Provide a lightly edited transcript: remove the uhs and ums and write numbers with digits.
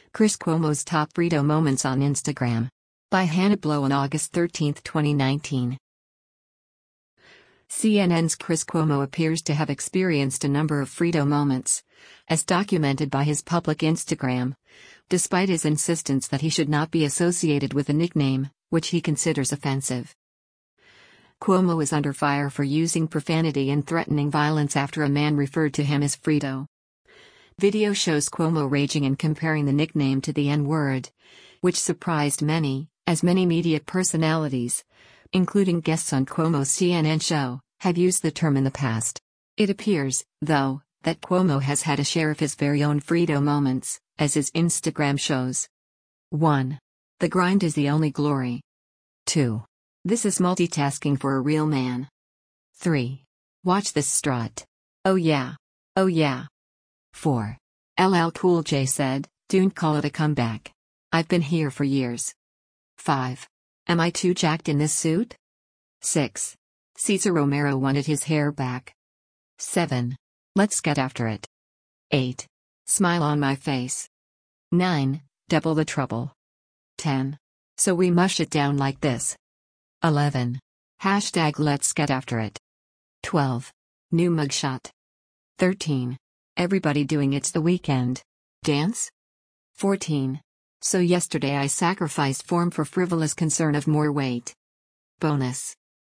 Chris Cuomo's top Frito moments on Instagram. By Hannah Blow on August 13, 2019. CNN's Chris Cuomo appears to have experienced a number of Frito moments, as documented by his public Instagram, despite his insistence that he should not be associated with a nickname, which he considers offensive. Cuomo is under fire for using profanity and threatening violence after a man referred to him as Frito. Video shows Cuomo raging and comparing the nickname to the N-word, which surprised many, as many media personalities, including guests on Cuomo's CNN show, have used the term in the past. It appears, though, that Cuomo has had a share of his very own Frito moments, as his Instagram shows. 1. The grind is the only glory. 2. This is multitasking for a real man. 3. Watch this strut. Oh yeah. Oh yeah. 4. LL Cool J said, "Don't call it a comeback. I've been here for years." 5. Am I too jacked in this suit? 6. Cesar Romero wanted his hair back. 7. Let's get after it. 8. Smile on my face. 9. Double the trouble. 10. So we mush it down like this. 11. Hashtag let's get after it. 12. New mugshot. 13. Everybody doing It's the Weekend dance. 14. So yesterday I sacrificed form for frivolous concern of more weight. Bonus.